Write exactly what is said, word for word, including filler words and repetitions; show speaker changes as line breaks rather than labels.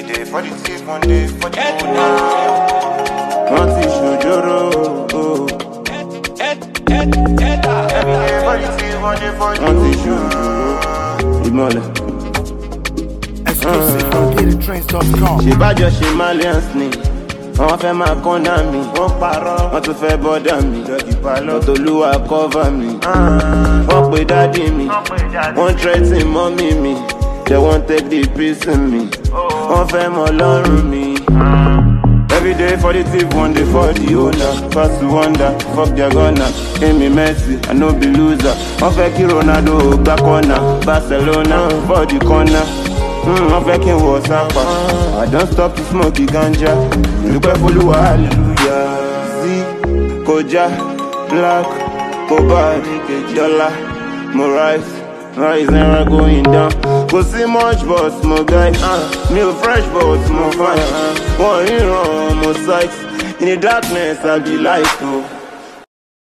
day for the thief, one day for the owner. One thing shojoro. Every day for the thief, one day for the owner. One thing shojoro. Imole.
Exclusive from Peter Trains dot com.
She bad just she Malians ni. Wọ́n fẹ́ máa kọ́nà mi, wọ́n parọ́, wọ́n tún fẹ́ bọ́dà mi, Olúwa cover mi, wọ́n pe dádì mi, wọ́n threaten mọ́mí mi, they wọ́n take the peace in me, wọ́n fẹ́ mọ lọ́rùn mi. Every day for the thief, one day for the owner. Pass to wonder, fuck their gunner. Aim me Messi, I no be loser. Wọ́n fẹ́ kí Ronaldo gba corner, Barcelona for the corner. Mm, I'm fucking what's up. I don't stop to smoke ganja. Look at Olúwa, hallelujah. See, Koja, Black, Cobalt, Dollar, more rise, rise never going down. Go see much boss, more guy. Uh, me a fresh boss, more fire. Uh, one hero, more sights. In the darkness, I'll be light. Oh.